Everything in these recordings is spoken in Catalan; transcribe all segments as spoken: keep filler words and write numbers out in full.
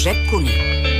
Josep Cuní.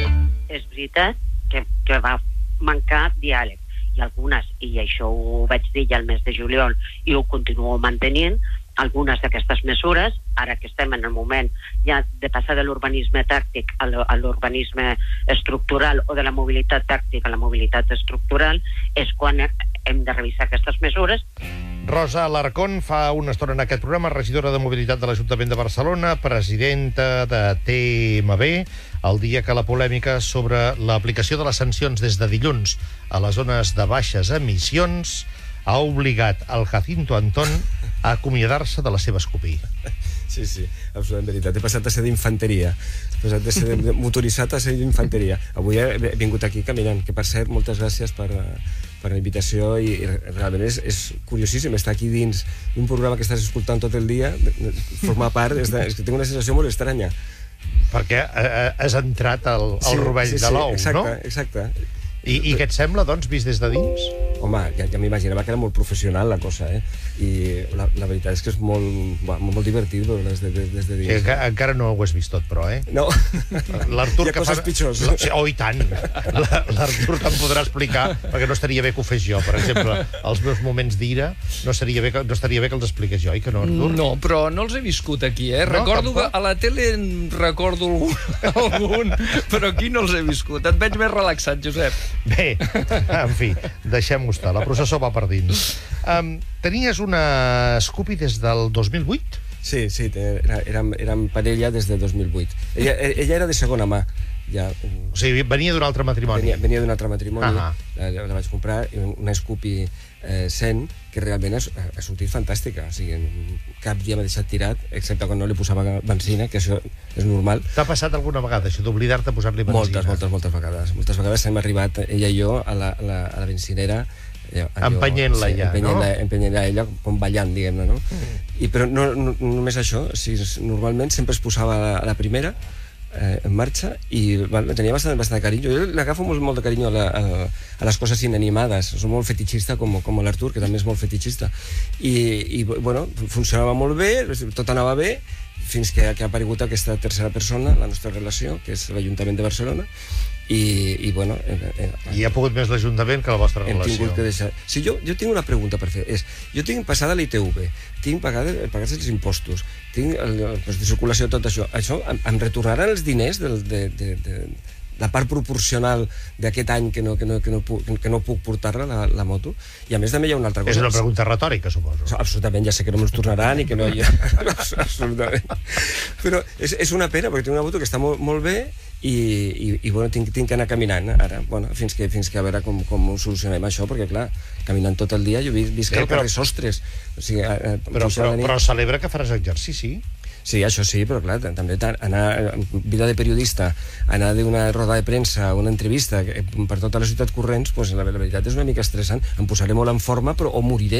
És veritat que, que va mancar diàleg i algunes, i això ho vaig dir ja el mes de juliol i ho continuo mantenint, algunes d'aquestes mesures, ara que estem en el moment ja de passar de l'urbanisme tàctic a l'urbanisme estructural o de la mobilitat tàctica a la mobilitat estructural, és quan hem de revisar aquestes mesures. Rosa Alarcón, fa una estona en aquest programa, regidora de Mobilitat de l'Ajuntament de Barcelona, presidenta de T M B, el dia que la polèmica sobre l'aplicació de les sancions des de dilluns a les zones de baixes emissions ha obligat el Jacinto Antón a acomiadar-se de la seva escopí. Sí, sí, absolutament veritat. He passat a ser d'infanteria. He passat de ser motoritzat a ser d'infanteria. Avui he vingut aquí caminant, que per cert, moltes gràcies per, per la invitació i, i realment és, és curiosíssim estar aquí dins d'un programa que estàs escoltant tot el dia, formar part, és, de, és que tinc una sensació molt estranya. Perquè eh, has entrat al, al sí, rovell sí, sí, de l'ou, exacte, no? Exacte, exacte. I, I què et sembla, doncs, vist des de dins? Home, ja, ja m'imaginava que era molt professional la cosa, eh? I la, la veritat és que és molt, molt divertit veure des de, des de dins. Sí, enca, encara no ho has vist tot, però, eh? No. L'Artur Hi ha que coses fa... pitjors. Sí, oh, i tant. L'Artur te'n podrà explicar, perquè no estaria bé que ho fes jo. Per exemple, els meus moments d'ira no, seria bé que, no estaria bé que els expliqués jo, oi que no, Artur? No, però no els he viscut aquí, eh? No, recordo tampoc? que a la tele en recordo algun, algun, però aquí no els he viscut. Et veig més relaxat, Josep. Bé, en fi, deixem-ho estar. La processó va per dins. Um, tenies una Scoopy des del dos mil vuit? Sí, sí, era, érem, érem parella des del dos mil vuit. Ella, ella era de segona mà. Ja, o sigui, venia d'un altre matrimoni. Venia, venia d'un altre matrimoni. Uh -huh. la, la vaig comprar, una Scoopy eh, cent, que realment ha, ha sortit fantàstica. O sigui, cap dia m'ha deixat tirat, excepte quan no li posava benzina, que això és normal. T'ha passat alguna vegada, això d'oblidar-te posar-li benzina? Moltes, moltes, moltes vegades. Moltes vegades hem arribat, ella i jo, a la, a la, a la benzinera, empenyent-la ja, sí, no? Empenyent-la ella, com ballant, diguem-ne, no? Mm. I, però no, no, no només això, o sigui, normalment sempre es posava a la, a la primera, eh, en marxa, i bueno, tenia bastant, bastant de carinyo. Jo l'agafo molt, molt de carinyo a, la, a, a les coses inanimades. Soc molt fetichista, com, com l'Artur, que també és molt fetichista. I, i bueno, funcionava molt bé, tot anava bé, fins que, que ha aparegut aquesta tercera persona, la nostra relació, que és l'Ajuntament de Barcelona, i, i bueno... Eh, eh, I ha pogut més l'Ajuntament que la vostra hem relació. Hem tingut que deixar... Sí, jo, jo tinc una pregunta per fer. És, jo tinc passada l'I T V, tinc pagat, pagats els impostos, tinc el, el, el, de circulació, tot això. Això em, em retornaran els diners del, de, de, de, la part proporcional d'aquest any que no, que no, que no, puc, que no puc portar-la, la, la moto. I a més també hi ha una altra cosa. És una pregunta retòrica, suposo. Absolutament, ja sé que no me'ls tornaran i que no hi ha... Absolutament. Però és, és una pena, perquè tinc una moto que està molt, molt bé i, i, i bueno, tinc, tinc que anar caminant ara, bueno, fins que, fins que a veure com, com ho solucionem això, perquè clar, caminant tot el dia jo visc sí, al carrer Sostres. O sigui, eh, però, però, però celebra que faràs exercici. Sí, això sí, però clar, també anar, vida de periodista, anar d'una roda de premsa a una entrevista per tota la ciutat corrents, pues, la, la veritat és una mica estressant. Em posaré molt en forma, però o moriré.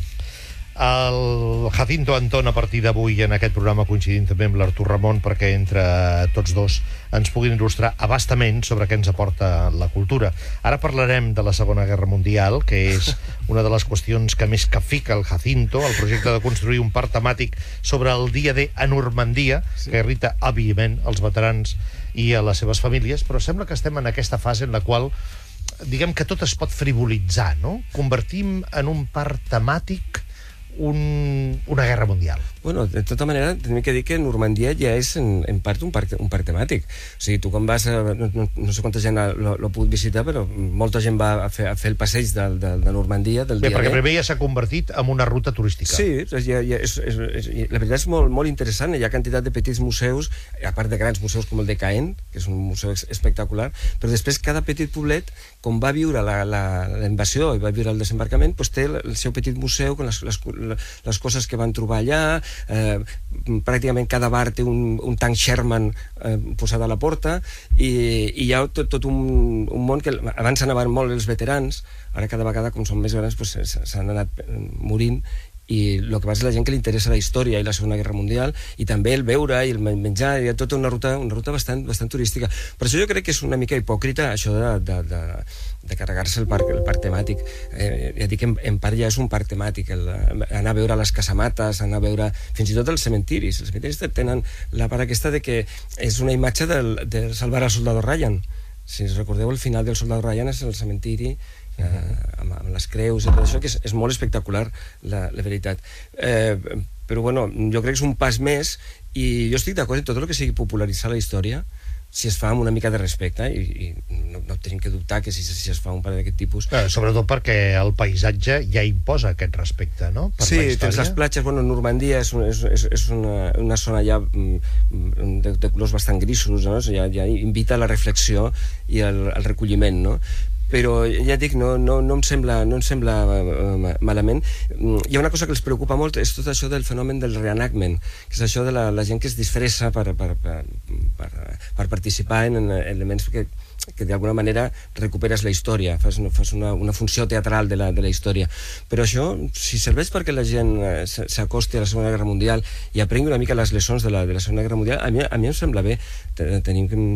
El Jacinto Antón, a partir d'avui, en aquest programa, coincidint també amb l'Artur Ramon, perquè entre tots dos ens puguin il·lustrar abastament sobre què ens aporta la cultura. Ara parlarem de la Segona Guerra Mundial, que és una de les qüestions que més capfica el Jacinto, el projecte de construir un parc temàtic sobre el dia D a Normandia, sí, que irrita, òbviament, els veterans i a les seves famílies, però sembla que estem en aquesta fase en la qual, diguem que tot es pot frivolitzar, no? Convertim en un parc temàtic Un, una guerra mundial. Bueno, de tota manera, tenim que dir que Normandia ja és en, en part un parc, un parc temàtic. O sigui, tu quan vas, a, no, no, no sé quanta gent l'ha pogut visitar, però molta gent va a fer, a fer el passeig de, de, de Normandia del Bé, dia perquè D. primer ja s'ha convertit en una ruta turística. Sí, ja, ja és, és, és, la veritat és molt, molt interessant. Hi ha quantitat de petits museus, a part de grans museus com el de Caen, que és un museu espectacular, però després cada petit poblet, com va viure la, la, la invasió i va viure el desembarcament, doncs té el seu petit museu amb les, les, les coses que van trobar allà. Eh, pràcticament cada bar té un, un tanc Sherman eh, posat a la porta, i, i hi ha tot, tot un, un món que abans anaven molt els veterans, ara cada vegada com són més grans s'han anat morint, i el que va és la gent que li interessa la història i la Segona Guerra Mundial, i també el beure i el menjar, hi ha tota una ruta, una ruta bastant, bastant turística. Per això jo crec que és una mica hipòcrita això de, de, de, de carregar-se el parc, el parc temàtic. Eh, ja dic, en, en part ja és un parc temàtic, el, anar a veure les casamates, anar a veure fins i tot els cementiris. Els cementiris tenen la part aquesta de que és una imatge del, de salvar al soldado Ryan. Si us recordeu, el final del soldado Ryan és el cementiri, Eh, amb, amb les creus i tot això, que és, és molt espectacular, la, la veritat. Eh, però bueno, jo crec que és un pas més, i jo estic d'acord en tot el que sigui popularitzar la història, si es fa amb una mica de respecte, i, i no, no tenim que dubtar que si, si es fa un parell d'aquest tipus... Eh, sobretot perquè el paisatge ja imposa aquest respecte, no? Per sí, tens les platges, bueno, Normandia és, un, és, és, és una, una zona ja de, de colors bastant grisos, no? Ja, ja invita a la reflexió i al, al recolliment, no? Però ja dic, no, no, no em sembla, no em sembla uh, malament. Hi ha una cosa que els preocupa molt, és tot això del fenomen del reenactment, que és això de la, la gent que es disfressa per, per, per, per, per participar en elements que, que d'alguna manera recuperes la història, fas, fas una, una funció teatral de la, de la història. Però això, si serveix perquè la gent s'acosti a la Segona Guerra Mundial i aprengui una mica les leçons de la, de la Segona Guerra Mundial, a mi, a mi em sembla bé. Tenim que...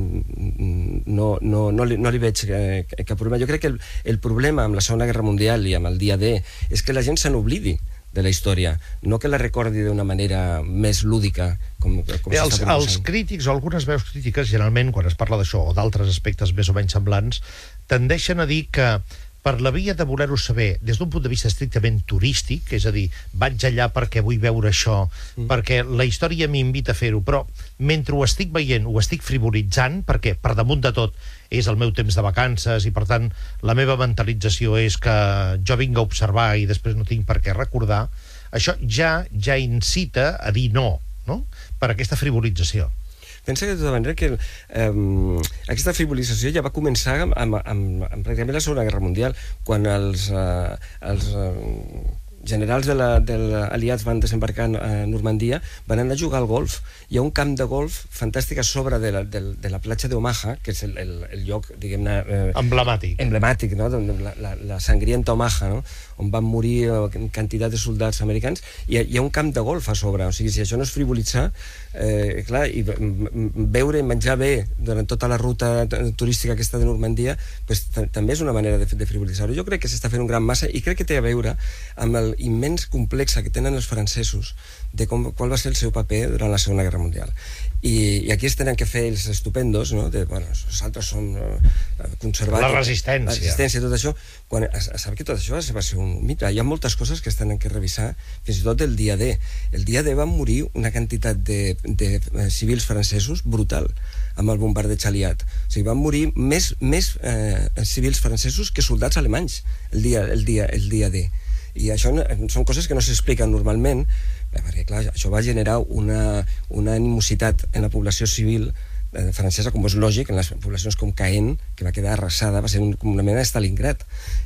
No, no, no, li, no li veig cap problema. Jo crec que el, el problema amb la Segona Guerra Mundial i amb el dia D és que la gent se n'oblidi de la història, no que la recordi d'una manera més lúdica, com, com Bé, els, els crítics o algunes veus crítiques, generalment, quan es parla d'això o d'altres aspectes més o menys semblants, tendeixen a dir que per la via de voler-ho saber des d'un punt de vista estrictament turístic, és a dir, vaig allà perquè vull veure això, mm. perquè la història m'invita a fer-ho, però mentre ho estic veient, ho estic frivolitzant, perquè per damunt de tot és el meu temps de vacances i per tant la meva mentalització és que jo vinc a observar i després no tinc per què recordar, això ja ja incita a dir no, no? Per aquesta frivolització. Pensa que de tota manera que eh, aquesta frivolització ja va començar amb, amb, amb, amb pràcticament la Segona Guerra Mundial, quan els, eh, els eh, generals de la, de aliats van desembarcar a Normandia, van anar a jugar al golf. Hi ha un camp de golf fantàstic a sobre de la, de, de la platja d'Omaha, que és el, el, el lloc, diguem-ne... Eh, emblemàtic. Emblemàtic, no? La, la, la sangrienta Omaha, no? On van morir eh, quantitat de soldats americans, i hi, hi ha un camp de golf a sobre. O sigui, si això no és frivolitzar, eh, clar, i beure i menjar bé durant tota la ruta turística aquesta de Normandia, pues, també és una manera de, de frivolitzar-ho. Jo crec que s'està fent un gran massa, i crec que té a veure amb el immens complexa que tenen els francesos de com, qual va ser el seu paper durant la Segona Guerra Mundial. I, i aquí es tenen que fer els estupendos, no? De, bueno, els altres són uh, conservats... La resistència. La resistència, tot això. Quan es, es sap que tot això va ser un mite. Hi ha moltes coses que es tenen que revisar, fins i tot el dia D. El dia D van morir una quantitat de, de civils francesos brutal amb el bombardeig aliat. O sigui, van morir més, més eh, civils francesos que soldats alemanys el dia, el dia, el dia D. I això no, són coses que no s'expliquen normalment, perquè clar, això va generar una, una animositat en la població civil eh, francesa, com és lògic, en les poblacions com Caen, que va quedar arrasada, va ser un, com una mena de Stalingrad.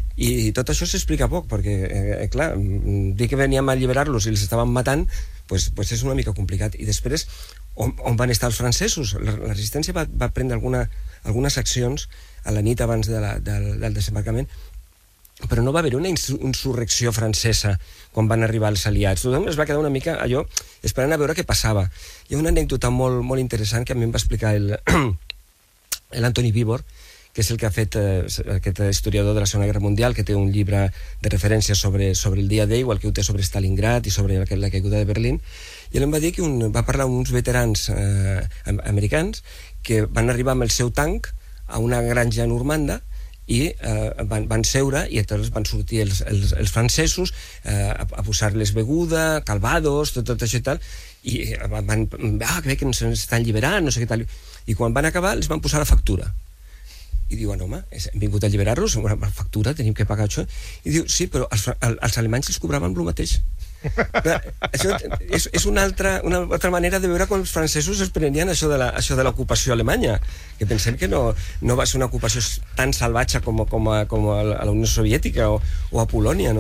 I tot això s'explica poc, perquè, eh, clar, dir que veníem a alliberar-los i els estaven matant, pues, pues és una mica complicat. I després, on, on van estar els francesos? La, la resistència va, va prendre alguna, algunes accions a la nit abans de la, del, del desembarcament, però no va haver una insurrecció francesa quan van arribar els aliats. Tothom es va quedar una mica allò esperant a veure què passava. Hi ha una anècdota molt, molt interessant que a mi em va explicar l'Anthony Vivor, que és el que ha fet eh, aquest historiador de la Segona Guerra Mundial, que té un llibre de referència sobre, sobre el dia D, igual que ho té sobre Stalingrad i sobre la, la caiguda de Berlín, i ell em va dir que un, va parlar amb uns veterans eh, americans que van arribar amb el seu tanc a una granja normanda i eh, van, van seure i llavors van sortir els, els, els francesos eh, a, a posar-les beguda, calvados, tot, tot això i tal, i van, van ah, que bé que ens estan alliberant, no sé què tal, i quan van acabar els van posar la factura. I diuen, home, hem vingut a alliberar-los, una factura, tenim que pagar això. I diu, sí, però els, els alemanys els cobraven el mateix. Clar, això és, és una, altra, una altra manera de veure quan els francesos es prenien això de la, això de l'ocupació alemanya, que pensem que no, no va ser una ocupació tan salvatge com, com, a, com a la Unió Soviètica o, o a Polònia, no?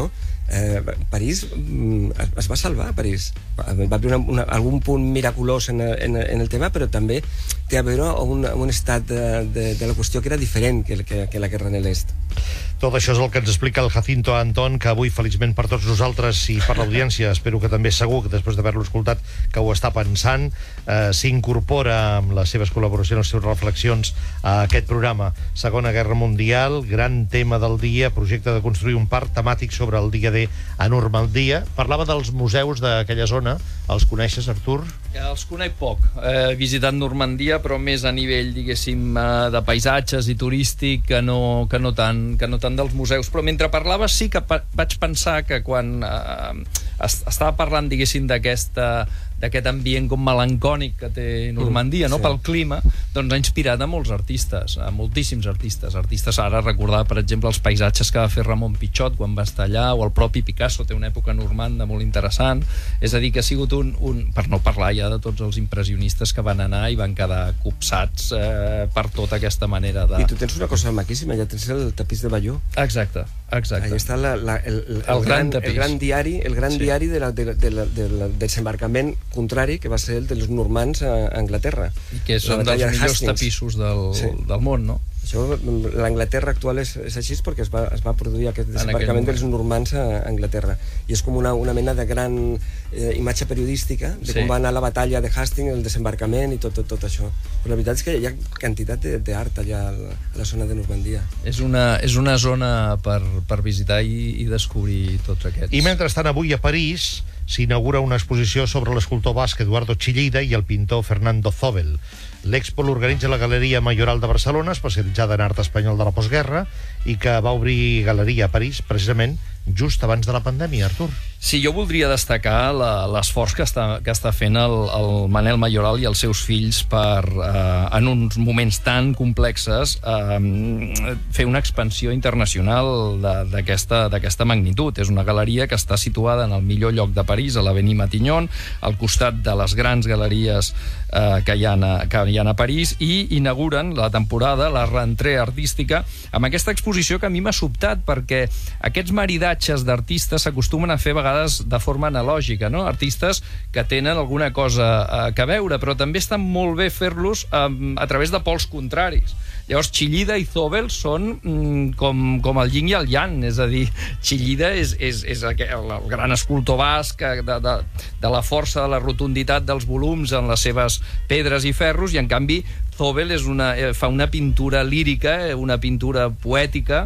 Eh, París mm, es, es va salvar, París. Va haver una, una, algun punt miraculós en, en, en el tema, però també té a veure un, un estat de, de, de la qüestió que era diferent que, que, que la guerra en l'est. Tot això és el que ens explica el Jacinto Antón, que avui, feliçment per tots nosaltres i per l'audiència, espero que també segur, que després d'haver-lo escoltat, que ho està pensant, eh, s'incorpora amb les seves col·laboracions, les seves reflexions a aquest programa. Segona Guerra Mundial, gran tema del dia, projecte de construir un parc temàtic sobre el dia D a Normandia. Parlava dels museus d'aquella zona. Els coneixes, Artur? Ja els conec poc. He visitat Normandia, però més a nivell, diguéssim, de paisatges i turístic que no, que no, tant, que no tant dels museus. Però mentre parlava sí que pa vaig pensar que quan eh, estava parlant, diguéssim, d'aquesta d'aquest ambient com melancònic que té Normandia, mm, no? Sí. Pel clima, doncs ha inspirat a molts artistes, a moltíssims artistes. Artistes, ara recordar, per exemple, els paisatges que va fer Ramon Pichot quan va estar allà, o el propi Picasso té una època normanda molt interessant. És a dir, que ha sigut un... un per no parlar ja de tots els impressionistes que van anar i van quedar copsats eh, per tota aquesta manera de... I tu tens una cosa maquíssima, ja tens el tapís de Bayeux. Exacte, exacte. Allà està la, la, el, el, el, el, gran, gran, el gran diari, el gran sí. diari de la, de, de la, de la, del desembarcament contrari, que va ser el dels normands a Anglaterra. I que són dels millors tapissos del, sí. del món, no? Això, l'Anglaterra actual és, és així perquè es va, es va produir aquest desembarcament dels normands a Anglaterra. I és com una, una mena de gran eh, imatge periodística de sí. com va anar la batalla de Hastings, el desembarcament i tot, tot, tot això. Però la veritat és que hi ha quantitat d'art allà a la, a la zona de Normandia. És una, és una zona per, per visitar i, i descobrir tots aquests. I mentrestant, avui a París s'inaugura una exposició sobre l'escultor basc Eduardo Chillida i el pintor Fernando Zobel. L'expo l'organitza la Galeria Majoral de Barcelona, especialitzada en art espanyol de la postguerra, i que va obrir galeria a París, precisament, just abans de la pandèmia, Artur. Sí, jo voldria destacar l'esforç que, està, que està fent el, el Manel Majoral i els seus fills per, eh, en uns moments tan complexes, eh, fer una expansió internacional d'aquesta magnitud. És una galeria que està situada en el millor lloc de París, a l'Avenue Matignon, al costat de les grans galeries eh, que, hi ha a, que hi ha a París, i inauguren la temporada, la rentrée artística, amb aquesta exposició que a mi m'ha sobtat, perquè aquests maridatges d'artistes s'acostumen a fer a vegades de forma analògica, no? Artistes que tenen alguna cosa eh, que veure, però també està molt bé fer-los eh, a través de pols contraris. Llavors, Chillida i Zobel són mm, com, com el yin i el yang, és a dir, Chillida és, és, és el, el gran escultor basc de, de, de la força, de la rotunditat dels volums en les seves pedres i ferros, i en canvi Zobel és una, fa una pintura lírica, una pintura poètica,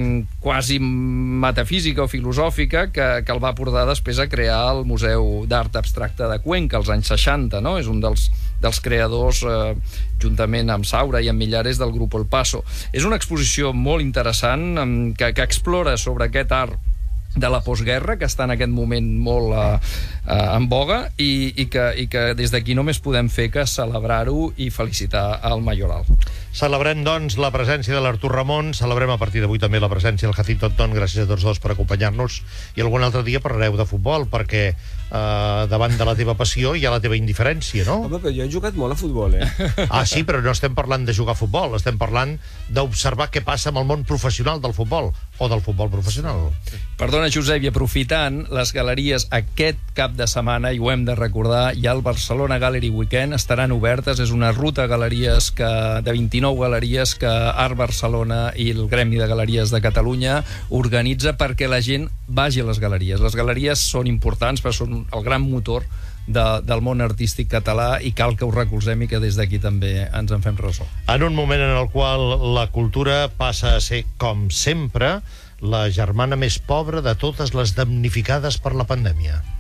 quasi metafísica o filosòfica, que, que el va portar després a crear el Museu d'Art Abstracte de Cuenca als anys seixanta, no? És un dels, dels creadors, eh, juntament amb Saura i amb Millares, del grup El Paso. És una exposició molt interessant eh, que, que explora sobre aquest art de la postguerra, que està en aquest moment molt eh, eh, en boga, i, i, que, i que des d'aquí només podem fer que celebrar-ho i felicitar al Majoral. Celebrem, doncs, la presència de l'Artur Ramon, celebrem a partir d'avui també la presència del Jacinto Antón. Gràcies a tots dos per acompanyar-nos, i algun altre dia parlareu de futbol, perquè eh, davant de la teva passió hi ha la teva indiferència, no? Home, però jo he jugat molt a futbol, eh? Ah, sí, però no estem parlant de jugar a futbol, estem parlant d'observar què passa amb el món professional del futbol, o del futbol professional. Perdona, Josep, i aprofitant, les galeries aquest cap de setmana, i ho hem de recordar, ja el Barcelona Gallery Weekend estaran obertes. És una ruta de galeries que, de vint-i-nou galeries que Art Barcelona i el Gremi de Galeries de Catalunya organitza perquè la gent vagi a les galeries. Les galeries són importants, però són el gran motor de, del món artístic català, i cal que ho recolzem i que des d'aquí també ens en fem ressò. En un moment en el qual la cultura passa a ser, com sempre, la germana més pobra de totes les damnificades per la pandèmia.